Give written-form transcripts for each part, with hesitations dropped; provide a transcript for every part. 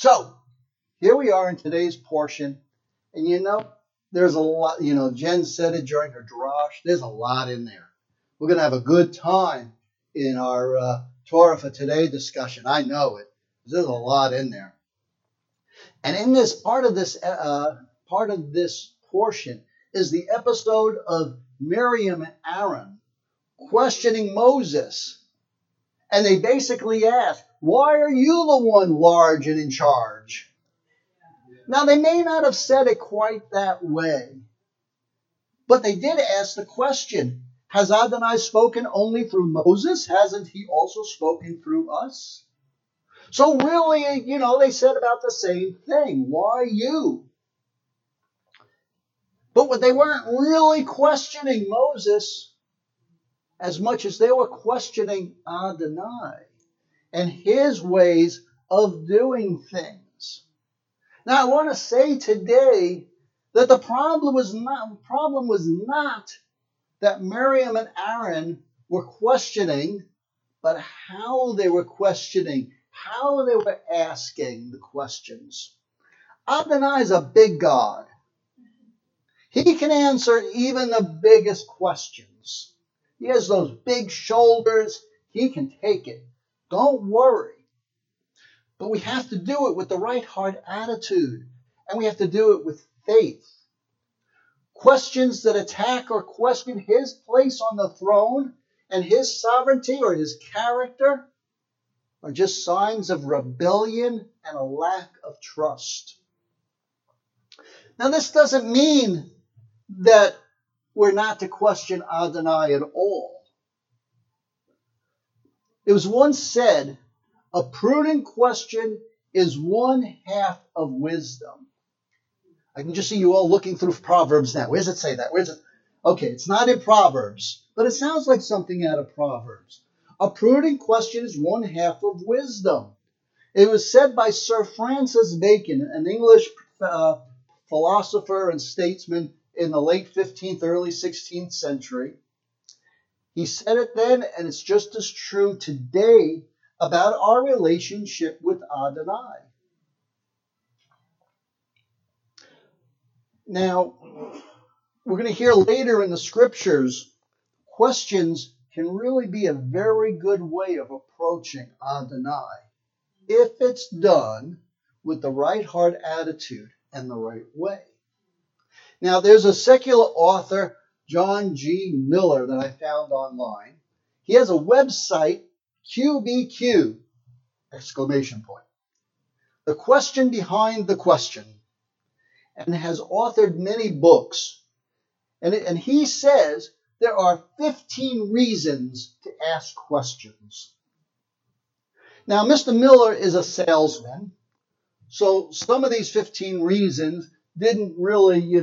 So, here we are in today's portion. And there's a lot, Jen said it during her drash. There's a lot in there. We're going to have a good time in our Torah for Today discussion. I know it. There's a lot in there. And in this part of this portion is the episode of Miriam and Aaron questioning Moses. And they basically ask, why are you the one large and in charge? Now, they may not have said it quite that way, but they did ask the question, has Adonai spoken only through Moses? Hasn't he also spoken through us? So really, they said about the same thing. Why you? But they weren't really questioning Moses as much as they were questioning Adonai and his ways of doing things. Now, I want to say today that the problem was not that Miriam and Aaron were questioning, but how they were questioning, how they were asking the questions. Adonai is a big God. He can answer even the biggest questions. He has those big shoulders. He can take it. Don't worry. But we have to do it with the right heart attitude. And we have to do it with faith. Questions that attack or question his place on the throne and his sovereignty or his character are just signs of rebellion and a lack of trust. Now, this doesn't mean that we're not to question Adonai at all. It was once said, a prudent question is one half of wisdom. I can just see you all looking through Proverbs now. Where does it say that? Where is it? Okay, it's not in Proverbs, but it sounds like something out of Proverbs. A prudent question is one half of wisdom. It was said by Sir Francis Bacon, an English philosopher and statesman in the late 15th, early 16th century. He said it then, and it's just as true today about our relationship with Adonai. Now, we're going to hear later in the scriptures, questions can really be a very good way of approaching Adonai if it's done with the right heart attitude and the right way. Now, there's a secular author, John G. Miller, that I found online. He has a website, QBQ, exclamation point. The question behind the question, and has authored many books. And he says there are 15 reasons to ask questions. Now, Mr. Miller is a salesman, so some of these 15 reasons didn't really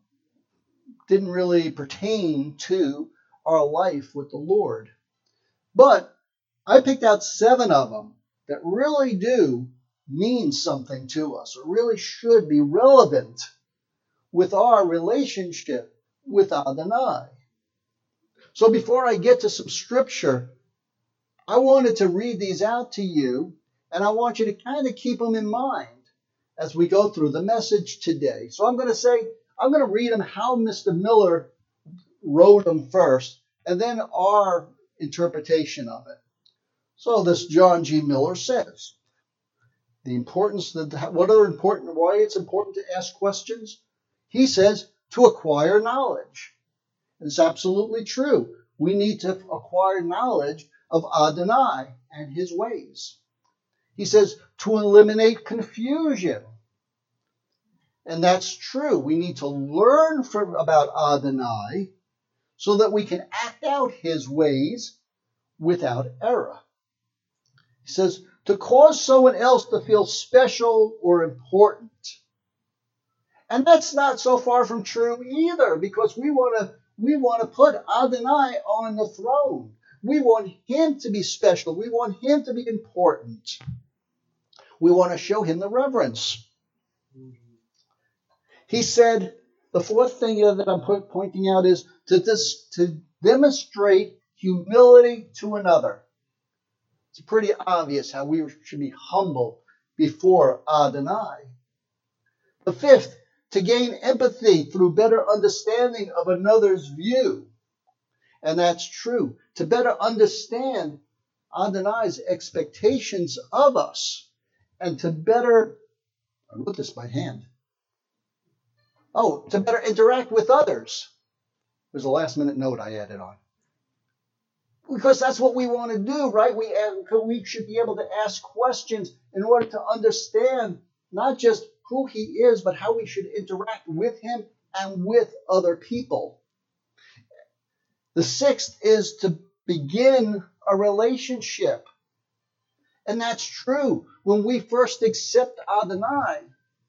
pertain to our life with the Lord. But I picked out 7 of them that really do mean something to us, or really should be relevant with our relationship with Adonai. So before I get to some scripture, I wanted to read these out to you, and I want you to kind of keep them in mind as we go through the message today. So I'm going to read them how Mr. Miller wrote them first, and then our interpretation of it. So this John G. Miller says, why it's important to ask questions? He says, to acquire knowledge. It's absolutely true. We need to acquire knowledge of Adonai and his ways. He says, to eliminate confusion. And that's true. We need to learn about Adonai so that we can act out his ways without error. He says, to cause someone else to feel special or important. And that's not so far from true either, because we want to put Adonai on the throne. We want him to be special. We want him to be important. We want to show him the reverence. He said, the fourth thing that I'm pointing out is to demonstrate humility to another. It's pretty obvious how we should be humble before Adonai. The fifth, to gain empathy through better understanding of another's view. And that's true. To better understand Adonai's expectations of us. And to better, I wrote this by hand. To better interact with others. There's a last minute note I added on. Because that's what we want to do, right? We should be able to ask questions in order to understand not just who he is, but how we should interact with him and with other people. The sixth is to begin a relationship. And that's true. When we first accept Adonai,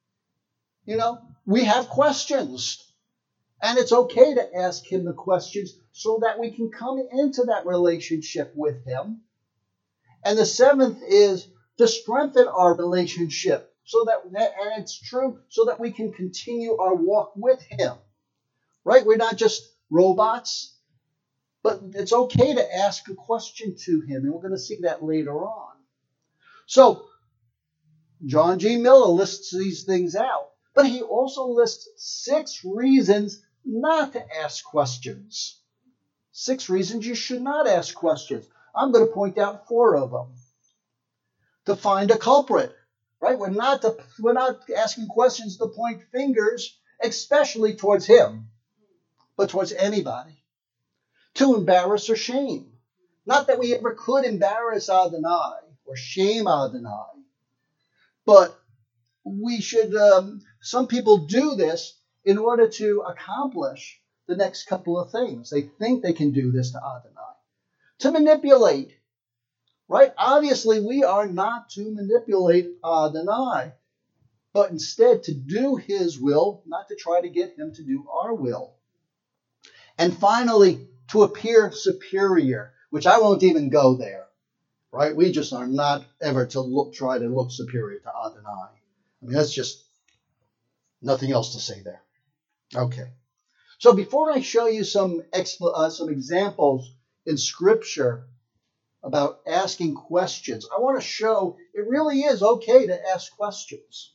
we have questions. And it's okay to ask him the questions so that we can come into that relationship with him. And the seventh is to strengthen our relationship and it's true, so that we can continue our walk with him. Right? We're not just robots, but it's okay to ask a question to him. And we're going to see that later on. So, John G. Miller lists these things out. But he also lists 6 reasons not to ask questions. 6 reasons you should not ask questions. I'm going to point out 4 of them. To find a culprit, right? We're not asking questions to point fingers, especially towards him, but towards anybody. To embarrass or shame. Not that we ever could embarrass Adonai or shame Adonai, but we should, some people do this in order to accomplish the next couple of things. They think they can do this to Adonai. To manipulate, right? Obviously, we are not to manipulate Adonai, but instead to do his will, not to try to get him to do our will. And finally, to appear superior, which I won't even go there, right? We just are not ever to try to look superior to Adonai. I mean, that's just nothing else to say there. Okay. So before I show you some examples in Scripture about asking questions, I want to show it really is okay to ask questions.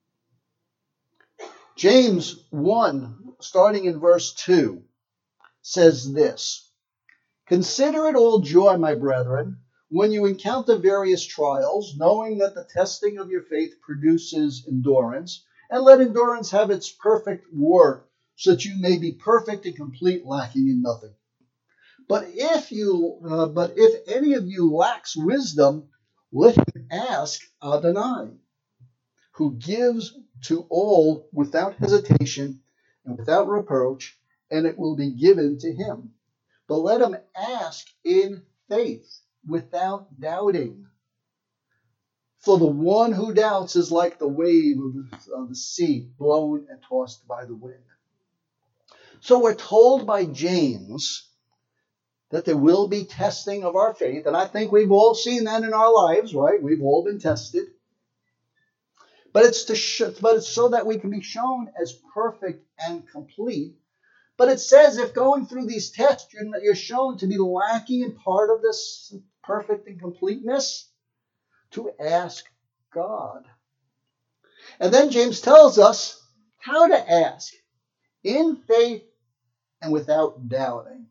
James 1, starting in verse 2, says this: "Consider it all joy, my brethren, when you encounter various trials, knowing that the testing of your faith produces endurance, and let endurance have its perfect work, so that you may be perfect and complete, lacking in nothing. But if any of you lacks wisdom, let him ask Adonai, who gives to all without hesitation and without reproach, and it will be given to him. But let him ask in faith, without doubting. For the one who doubts is like the wave of the sea, blown and tossed by the wind." So we're told by James that there will be testing of our faith, and I think we've all seen that in our lives, right? We've all been tested. But it's so that we can be shown as perfect and complete. But it says if going through these tests, you're shown to be lacking in part of this perfect and completeness, to ask God. And then James tells us how to ask, in faith and without doubting.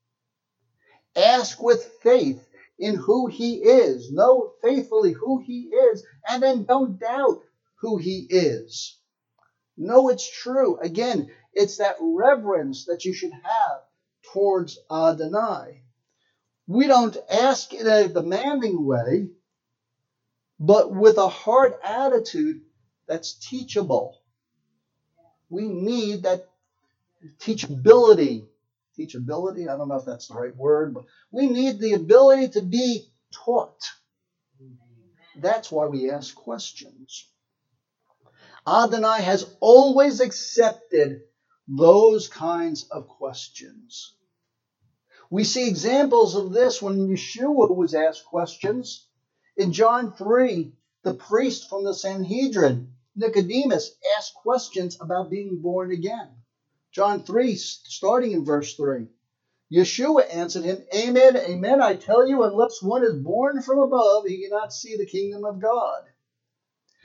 Ask with faith in who he is. Know faithfully who he is, and then don't doubt who he is. Know it's true. Again, it's that reverence that you should have towards Adonai. We don't ask in a demanding way, but with a heart attitude that's teachable. We need that teachability. Teachability, I don't know if that's the right word, but we need the ability to be taught. That's why we ask questions. Adonai has always accepted those kinds of questions. We see examples of this when Yeshua was asked questions. In John 3, the priest from the Sanhedrin, Nicodemus, asked questions about being born again. John 3, starting in verse 3. Yeshua answered him, "Amen, amen, I tell you, unless one is born from above, he cannot see the kingdom of God."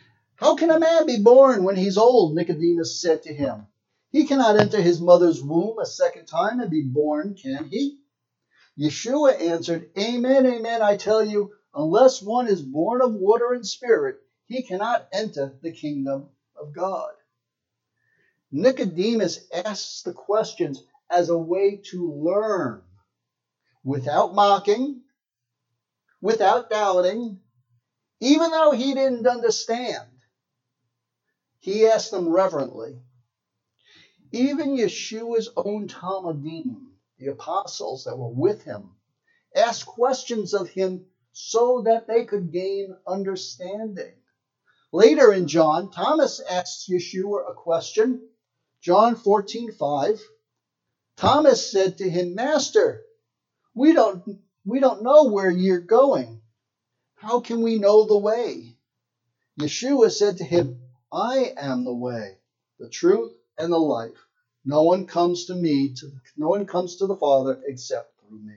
How can a man be born when he's old? Nicodemus said to him. He cannot enter his mother's womb a second time and be born, can he? Yeshua answered, Amen, amen, I tell you, unless one is born of water and spirit, he cannot enter the kingdom of God. Nicodemus asks the questions as a way to learn, without mocking, without doubting, even though he didn't understand. He asked them reverently. Even Yeshua's own Talmudim, the apostles that were with him, asked questions of him so that they could gain understanding. Later in John, Thomas asks Yeshua a question. John 14:5. Thomas said to him, Master, we don't know where you're going. How can we know the way? Yeshua said to him, I am the way, the truth, and the life. No one comes to the Father except through me.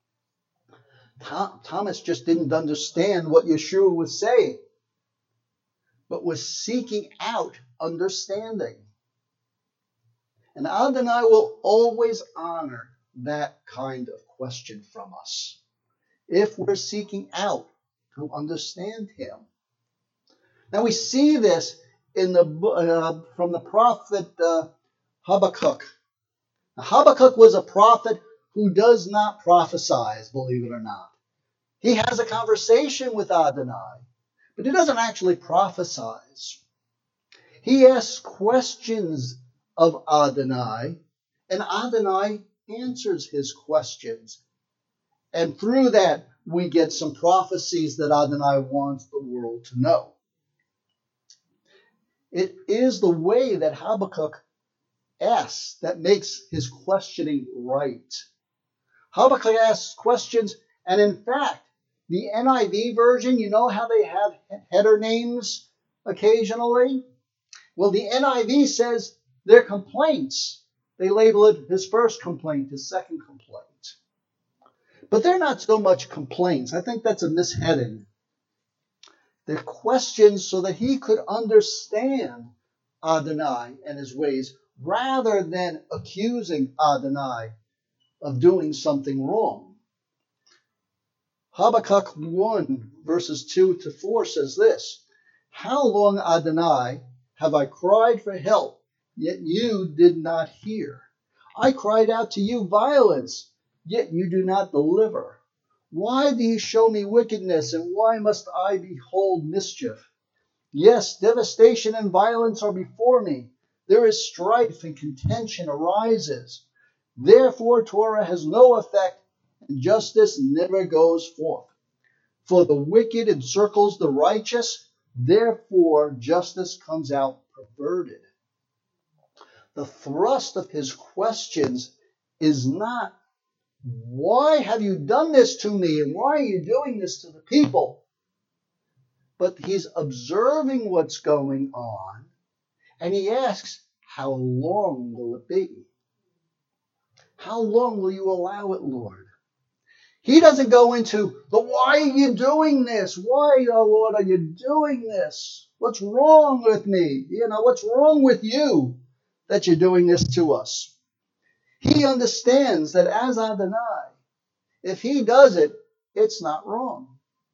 Thomas just didn't understand what Yeshua was saying, but was seeking out understanding. And Adonai will always honor that kind of question from us if we're seeking out to understand him. Now we see this in from the prophet Habakkuk. Now, Habakkuk was a prophet who does not prophesy, believe it or not. He has a conversation with Adonai, but he doesn't actually prophesy. He asks questions of Adonai, and Adonai answers his questions. And through that, we get some prophecies that Adonai wants the world to know. It is the way that Habakkuk asks that makes his questioning right. Habakkuk asks questions, and in fact, the NIV version, you know how they have header names occasionally? Well, the NIV says they're complaints. They label it his first complaint, his second complaint. But they're not so much complaints. I think that's a misheading. They're questions so that he could understand Adonai and his ways, rather than accusing Adonai of doing something wrong. Habakkuk 1, verses 2 to 4 says this, How long, Adonai, have I cried for help, yet you did not hear? I cried out to you violence, yet you do not deliver. Why do you show me wickedness, and why must I behold mischief? Yes, devastation and violence are before me. There is strife and contention arises. Therefore Torah has no effect, and justice never goes forth. For the wicked encircles the righteous, therefore justice comes out perverted. The thrust of his questions is not, why have you done this to me, and why are you doing this to the people? But he's observing what's going on, and he asks, how long will it be? How long will you allow it, Lord? He doesn't go into the why are you doing this? Why, oh Lord, are you doing this? What's wrong with me? What's wrong with you that you're doing this to us? He understands that as Adonai, if he does it, it's not wrong.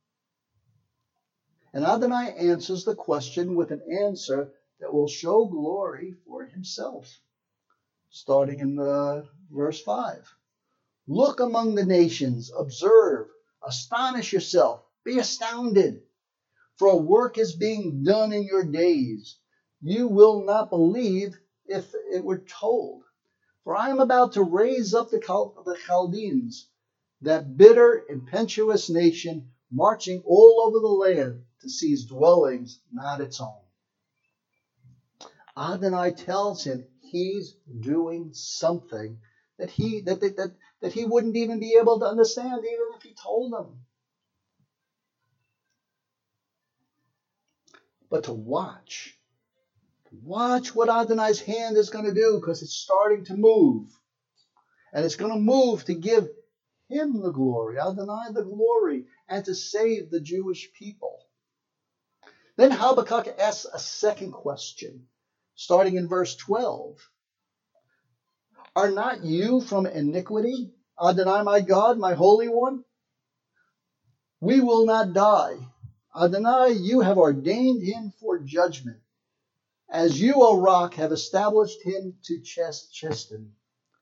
And Adonai answers the question with an answer that will show glory for himself. Starting in verse 5. Look among the nations, observe, astonish yourself, be astounded. For a work is being done in your days. You will not believe if it were told. For I am about to raise up the Chaldeans, that bitter, impetuous nation, marching all over the land to seize dwellings not its own. Adonai tells him he's doing something that he wouldn't even be able to understand, even if he told them. But to watch what Adonai's hand is going to do, because it's starting to move. And it's going to move to give him the glory, Adonai the glory, and to save the Jewish people. Then Habakkuk asks a second question, starting in verse 12. Are not you from iniquity, Adonai my God, my Holy One? We will not die. Adonai, you have ordained him for judgment. As you, O rock, have established him to chasten.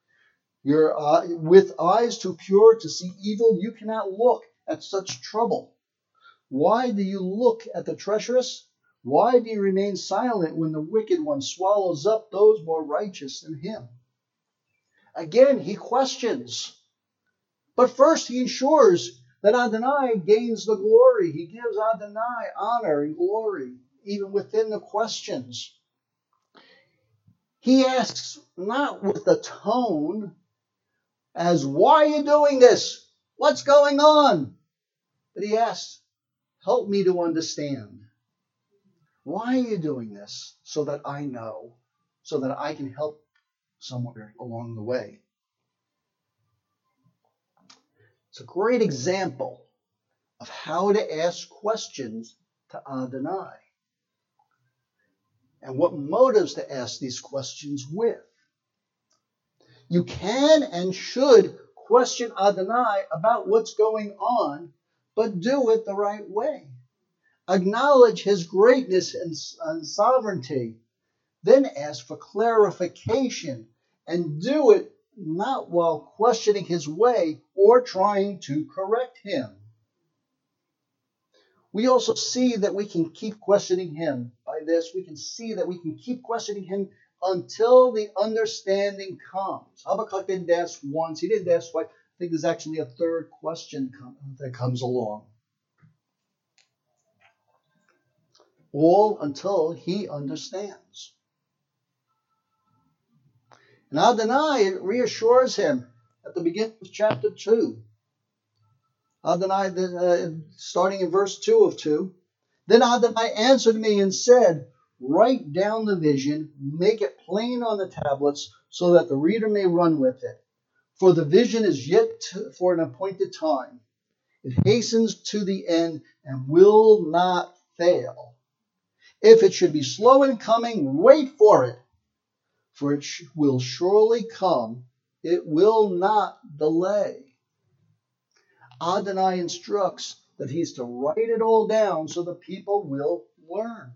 With eyes too pure to see evil, you cannot look at such trouble. Why do you look at the treacherous? Why do you remain silent when the wicked one swallows up those more righteous than him? Again, he questions. But first he ensures that Adonai gains the glory. He gives Adonai honor and glory, even within the questions. He asks not with a tone as, why are you doing this? What's going on? But he asks, help me to understand. Why are you doing this? So that I know, so that I can help somewhere along the way. It's a great example of how to ask questions to Adonai and what motives to ask these questions with. You can and should question Adonai about what's going on, but do it the right way. Acknowledge his greatness and sovereignty. Then ask for clarification and do it not while questioning his way or trying to correct him. We also see that we can keep questioning him. By this, we can see that we can keep questioning him until the understanding comes. Habakkuk didn't ask once, he didn't ask twice. I think there's actually a third question that comes along. All until he understands. And Adonai reassures him at the beginning of chapter 2. Adonai, starting in verse 2 of 2, then Adonai answered me and said, write down the vision, make it plain on the tablets, so that the reader may run with it. For the vision is yet for an appointed time. It hastens to the end and will not fail. If it should be slow in coming, wait for it, for it will surely come. It will not delay. Adonai instructs that he's to write it all down so the people will learn.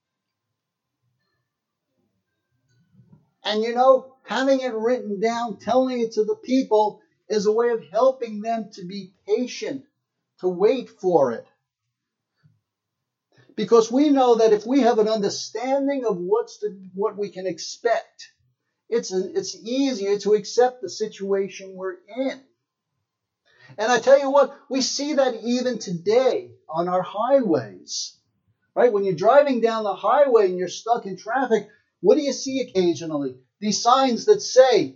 And having it written down, telling it to the people, is a way of helping them to be patient, to wait for it. Because we know that if we have an understanding of what we can expect, it's easier to accept the situation we're in. And I tell you what, we see that even today on our highways, right? When you're driving down the highway and you're stuck in traffic, what do you see occasionally? These signs that say,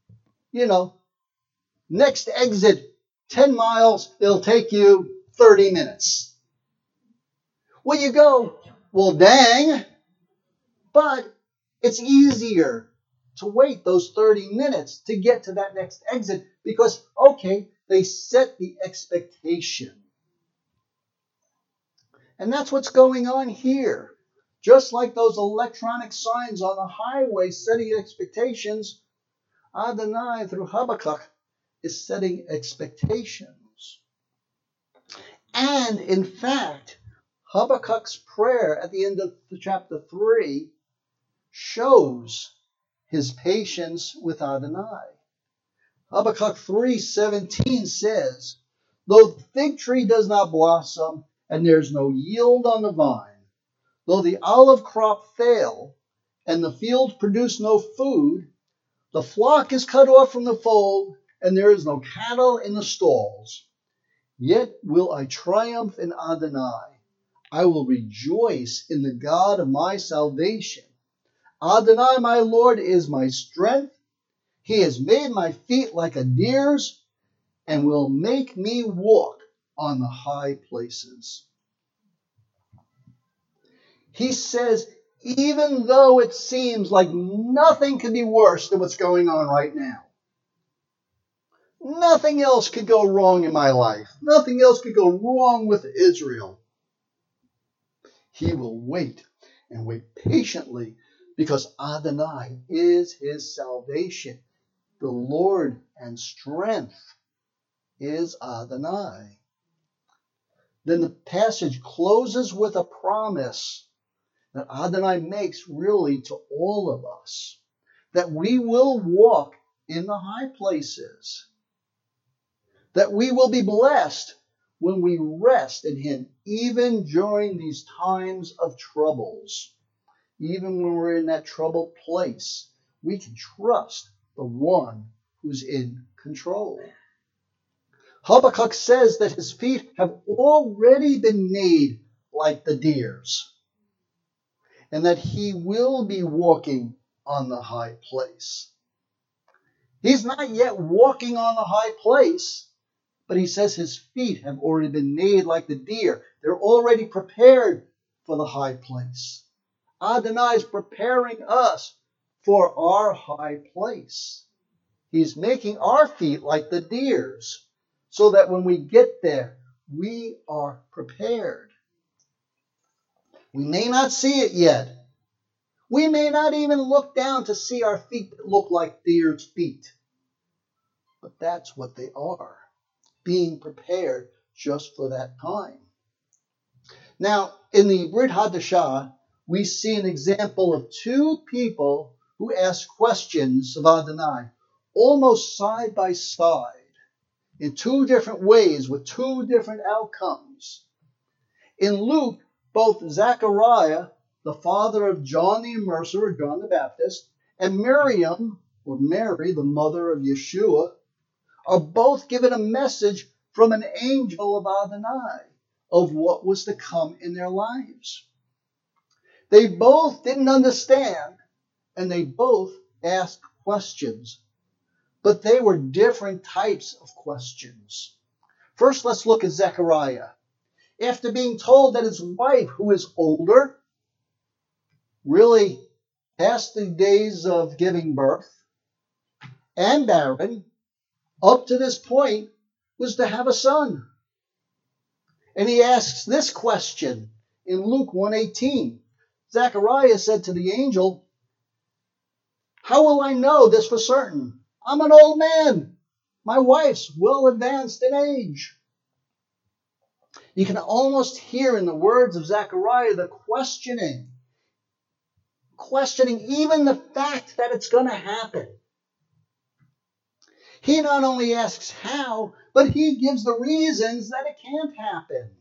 next exit 10 miles, it'll take you 30 minutes. Well, you go, well, dang, but it's easier to wait those 30 minutes to get to that next exit because, okay, they set the expectation. And that's what's going on here. Just like those electronic signs on the highway setting expectations, Adonai, through Habakkuk, is setting expectations. And in fact, Habakkuk's prayer at the end of chapter 3 shows his patience with Adonai. Habakkuk 3:17 says, though the fig tree does not blossom and there is no yield on the vine, though the olive crop fail and the fields produce no food, the flock is cut off from the fold and there is no cattle in the stalls, yet will I triumph in Adonai. I will rejoice in the God of my salvation. Adonai, my Lord, is my strength. He has made my feet like a deer's and will make me walk on the high places. He says, even though it seems like nothing could be worse than what's going on right now, nothing else could go wrong in my life, nothing else could go wrong with Israel, He will wait and wait patiently because Adonai is his salvation. The Lord and strength is Adonai. Then the passage closes with a promise that Adonai makes really to all of us, that we will walk in the high places, that we will be blessed when we rest in him, even during these times of troubles. Even when we're in that troubled place, we can trust the one who's in control. Habakkuk says that his feet have already been made like the deer's, and that he will be walking on the high place. He's not yet walking on the high place, but he says his feet have already been made like the deer. They're already prepared for the high place. Adonai is preparing us for our high place. He's making our feet like the deer's, so that when we get there, we are prepared. We may not see it yet. We may not even look down to see our feet that look like deer's feet. But that's what they are, being prepared just for that time. Now, in the Brit Hadashah, we see an example of two people who ask questions of Adonai, almost side by side, in two different ways with two different outcomes. In Luke, both Zechariah, the father of John the Immerser, or John the Baptist, and Miriam, or Mary, the mother of Yeshua, are both given a message from an angel of Adonai of what was to come in their lives. They both didn't understand, and they both asked questions, but they were different types of questions. First, let's look at Zechariah. After being told that his wife, who is older, really past the days of giving birth, and barren, up to this point, was to have a son. And he asks this question in Luke 1:18. Zechariah said to the angel, "How will I know this for certain? I'm an old man. My wife's well advanced in age." You can almost hear in the words of Zechariah the questioning even the fact that it's going to happen. He not only asks how, but he gives the reasons that it can't happen.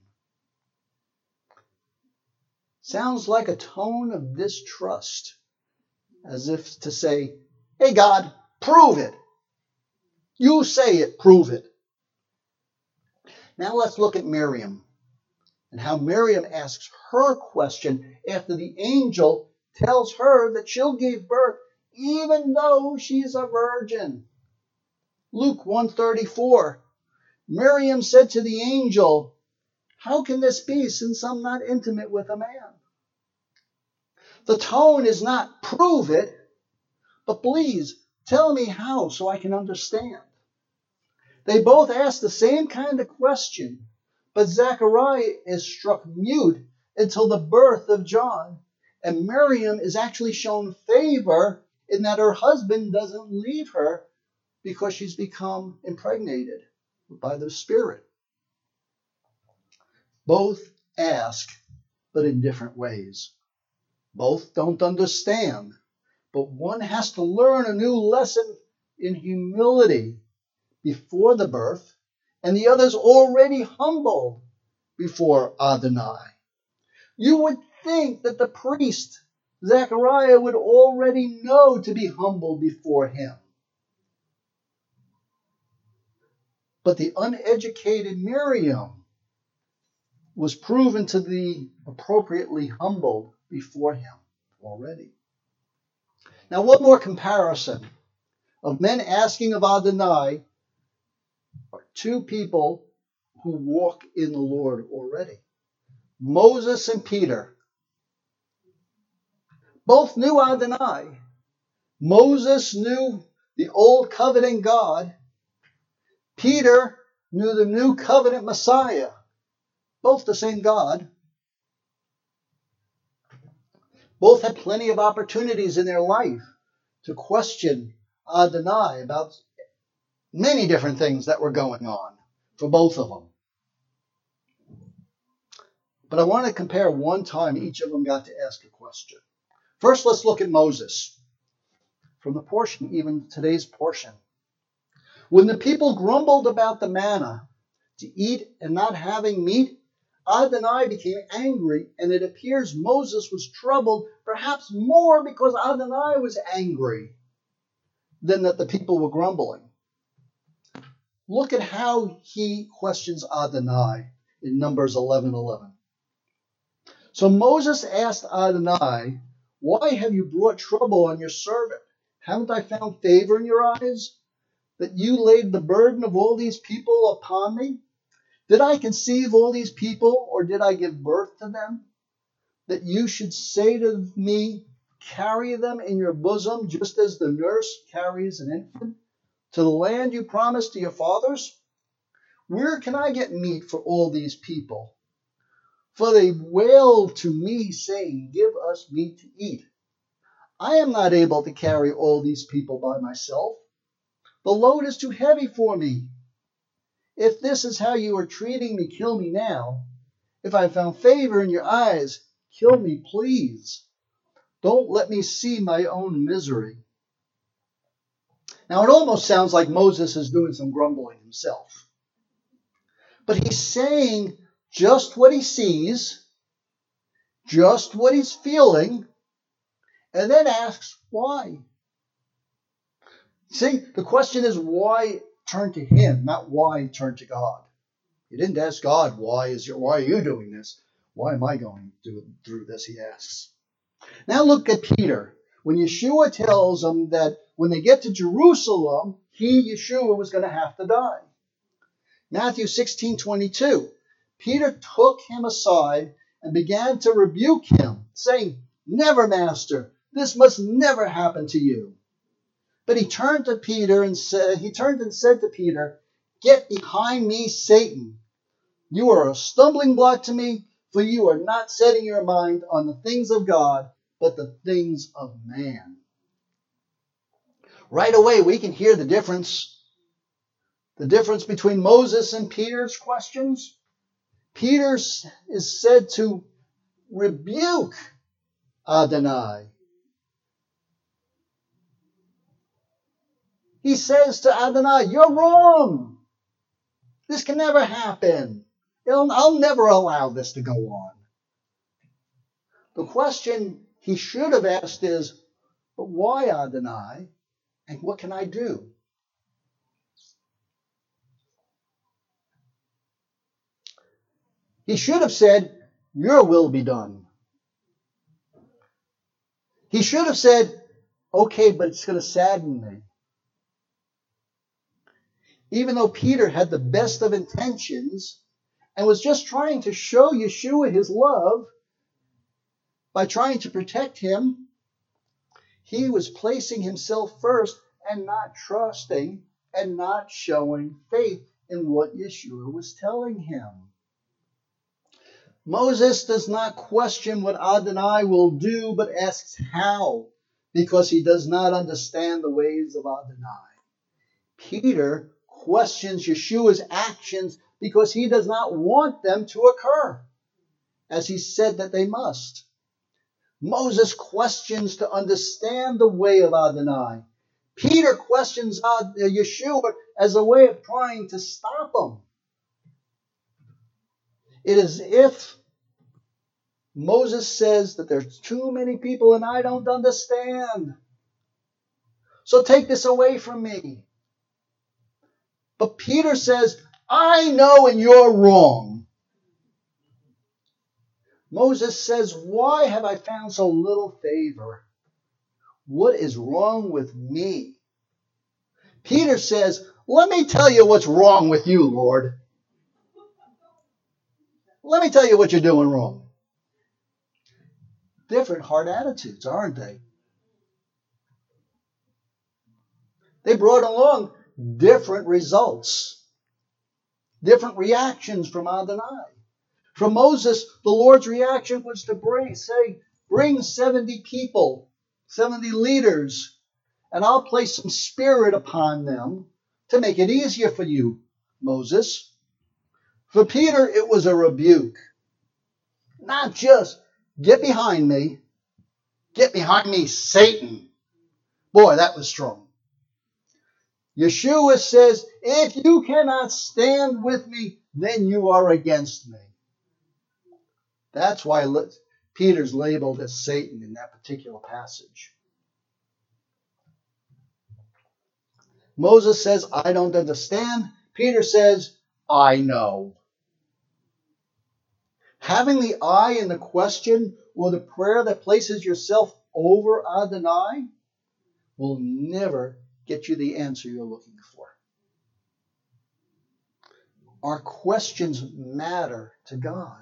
Sounds like a tone of distrust, as if to say, "Hey God, prove it. You say it, prove it." Now let's look at Miriam and how Miriam asks her question after the angel tells her that she'll give birth even though she's a virgin. Luke 1:34, Miriam said to the angel, "How can this be since I'm not intimate with a man?" The tone is not prove it, but please tell me how so I can understand. They both ask the same kind of question, but Zechariah is struck mute until the birth of John, and Miriam is actually shown favor in that her husband doesn't leave her because she's become impregnated by the Spirit. Both ask, but in different ways. Both don't understand, but one has to learn a new lesson in humility before the birth, and the other's already humbled before Adonai. You would think that the priest, Zechariah, would already know to be humble before him. But the uneducated Miriam was proven to be appropriately humbled before him already. Now, one more comparison of men asking of Adonai are two people who walk in the Lord already. Moses and Peter. Both knew Adonai. Moses knew the old covenant God. Peter knew the new covenant Messiah. Both the same God. Both had plenty of opportunities in their life to question Adonai about many different things that were going on for both of them. But I want to compare one time each of them got to ask a question. First, let's look at Moses. From the portion, even today's portion. When the people grumbled about the manna to eat and not having meat, Adonai became angry, and it appears Moses was troubled, perhaps more because Adonai was angry than that the people were grumbling. Look at how he questions Adonai in Numbers 11:11. So Moses asked Adonai, "Why have you brought trouble on your servant? Haven't I found favor in your eyes, that you laid the burden of all these people upon me? Did I conceive all these people, or did I give birth to them? That you should say to me, carry them in your bosom, just as the nurse carries an infant, to the land you promised to your fathers? Where can I get meat for all these people? For they wail to me, saying, give us meat to eat. I am not able to carry all these people by myself. The load is too heavy for me. If this is how you are treating me, kill me now. If I have found favor in your eyes, kill me, please. Don't let me see my own misery." Now, it almost sounds like Moses is doing some grumbling himself. But he's saying just what he sees, just what he's feeling, and then asks why. See, the question is why turn to him, not why turn to God. He didn't ask God, why are you doing this? Why am I going through this, he asks. Now look at Peter. When Yeshua tells them that when they get to Jerusalem, Yeshua, was going to have to die. Matthew 16:22. Peter took him aside and began to rebuke him, saying, "Never, Master, this must never happen to you." But he turned and said to Peter, "Get behind me, Satan. You are a stumbling block to me, for you are not setting your mind on the things of God, but the things of man." Right away, we can hear the difference between Moses and Peter's questions. Peter is said to rebuke Adonai. He says to Adonai, "You're wrong. This can never happen. I'll never allow this to go on." The question he should have asked is, but why, Adonai, and what can I do? He should have said, "Your will be done." He should have said, "Okay, but it's going to sadden me." Even though Peter had the best of intentions and was just trying to show Yeshua his love by trying to protect him, he was placing himself first and not trusting and not showing faith in what Yeshua was telling him. Moses does not question what Adonai will do, but asks how, because he does not understand the ways of Adonai. Peter questions Yeshua's actions because he does not want them to occur, as he said that they must. Moses questions to understand the way of Adonai. Peter questions Yeshua as a way of trying to stop him. It is if Moses says that there's too many people and I don't understand, so take this away from me. But Peter says, "I know and you're wrong." Moses says, "Why have I found so little favor? What is wrong with me?" Peter says, "Let me tell you what's wrong with you, Lord. Let me tell you what you're doing wrong." Different heart attitudes, aren't they? They brought along different results, different reactions from Adonai. From Moses, the Lord's reaction was to say, Bring 70 people, 70 leaders, and I'll place some spirit upon them to make it easier for you, Moses. For Peter, it was a rebuke. Not just, get behind me, Satan. Boy, that was strong. Yeshua says, if you cannot stand with me, then you are against me. That's why Peter's labeled as Satan in that particular passage. Moses says, I don't understand. Peter says, I know. Having the I in the question or the prayer that places yourself over Adonai will never get you the answer you're looking for. Our questions matter to God.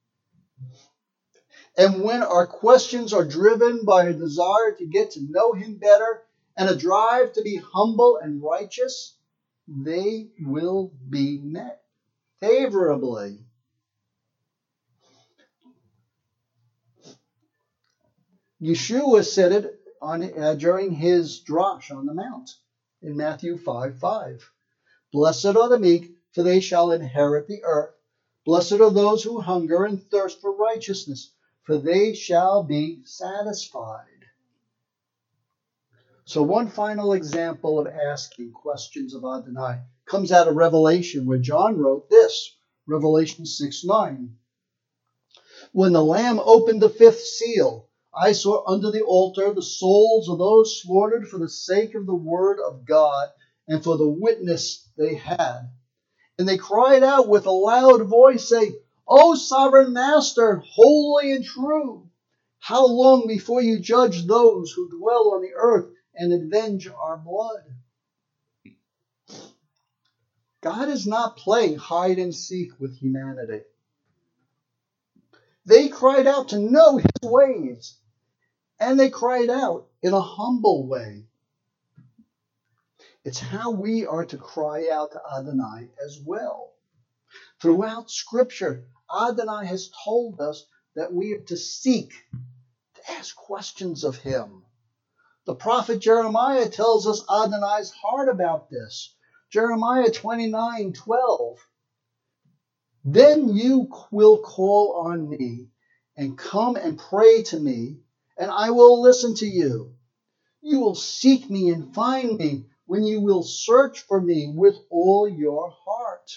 And when our questions are driven by a desire to get to know Him better and a drive to be humble and righteous, they will be met favorably. Yeshua said it during his drash on the mount in Matthew 5:5. Blessed are the meek, for they shall inherit the earth. Blessed are those who hunger and thirst for righteousness, for they shall be satisfied. So one final example of asking questions of Adonai comes out of Revelation, where John wrote this, Revelation 6:9. When the Lamb opened the fifth seal, I saw under the altar the souls of those slaughtered for the sake of the word of God and for the witness they had. And they cried out with a loud voice, saying, O sovereign master, holy and true, how long before you judge those who dwell on the earth and avenge our blood? God is not playing hide and seek with humanity. They cried out to know His ways, and they cried out in a humble way. It's how we are to cry out to Adonai as well. Throughout Scripture, Adonai has told us that we are to seek, to ask questions of Him. The prophet Jeremiah tells us Adonai's heart about this. Jeremiah 29:12. Then you will call on me and come and pray to me, and I will listen to you. You will seek me and find me when you will search for me with all your heart.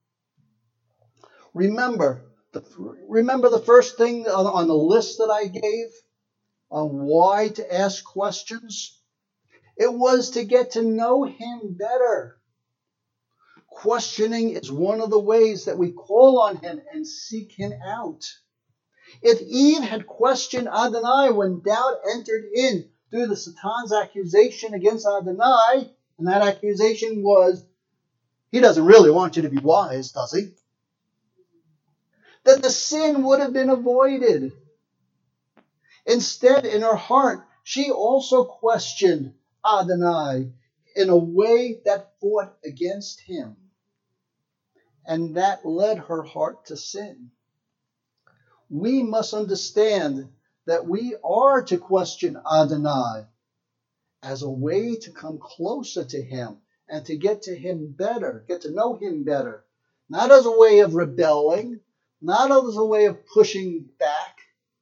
Remember the first thing on the list that I gave on why to ask questions? It was to get to know Him better. Questioning is one of the ways that we call on Him and seek Him out. If Eve had questioned Adonai when doubt entered in through the Satan's accusation against Adonai, and that accusation was, he doesn't really want you to be wise, does he? Then the sin would have been avoided. Instead, in her heart, she also questioned Adonai in a way that fought against Him. And that led her heart to sin. We must understand that we are to question Adonai as a way to come closer to Him and to get to Him better, get to know Him better. Not as a way of rebelling, not as a way of pushing back.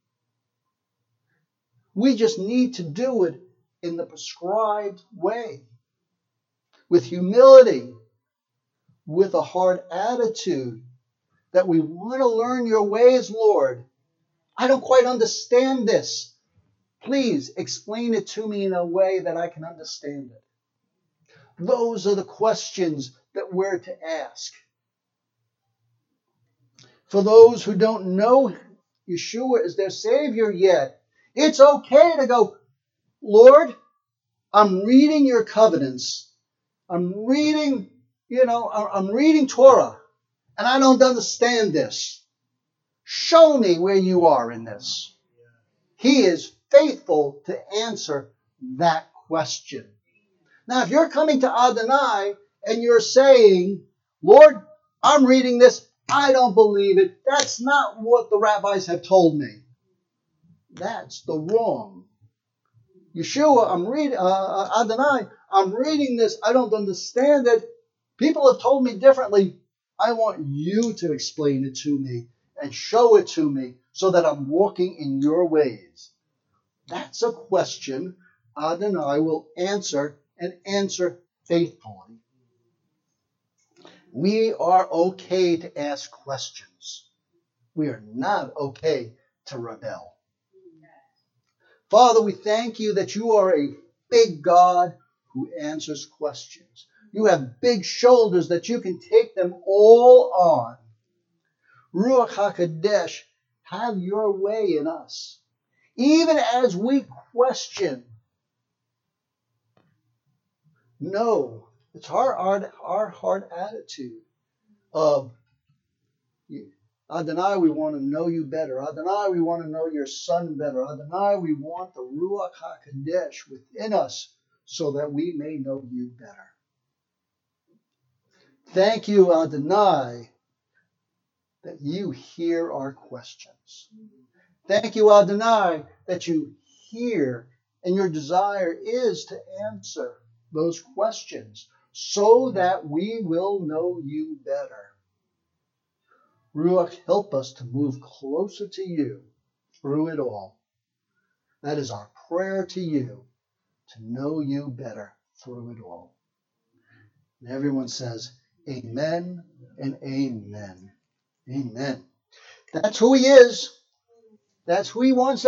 We just need to do it in the prescribed way, with humility, with a hard attitude, that we want to learn your ways, Lord. I don't quite understand this. Please explain it to me in a way that I can understand it. Those are the questions that we're to ask. For those who don't know Yeshua as their Savior yet, it's okay to go, Lord, I'm reading your covenants. I'm reading Torah, and I don't understand this. Show me where you are in this. He is faithful to answer that question. Now, if you're coming to Adonai and you're saying, Lord, I'm reading this, I don't believe it. That's not what the rabbis have told me. That's the wrong. Yeshua, I'm reading, Adonai, I'm reading this. I don't understand it. People have told me differently. I want you to explain it to me and show it to me so that I'm walking in your ways. That's a question Adonai will answer and answer faithfully. We are okay to ask questions. We are not okay to rebel. Father, we thank you that you are a big God who answers questions. You have big shoulders that you can take them all on. Ruach HaKodesh, have your way in us. Even as we question, no, it's our heart attitude of Adonai, we want to know you better. Adonai, we want to know your Son better. Adonai, we want the Ruach HaKodesh within us so that we may know you better. Thank you, Adonai, that you hear our questions. Thank you, Adonai, that you hear and your desire is to answer those questions so that we will know you better. Ruach, help us to move closer to you through it all. That is our prayer to you, to know you better through it all. And everyone says, amen and amen. Amen. That's who he is. That's who he wants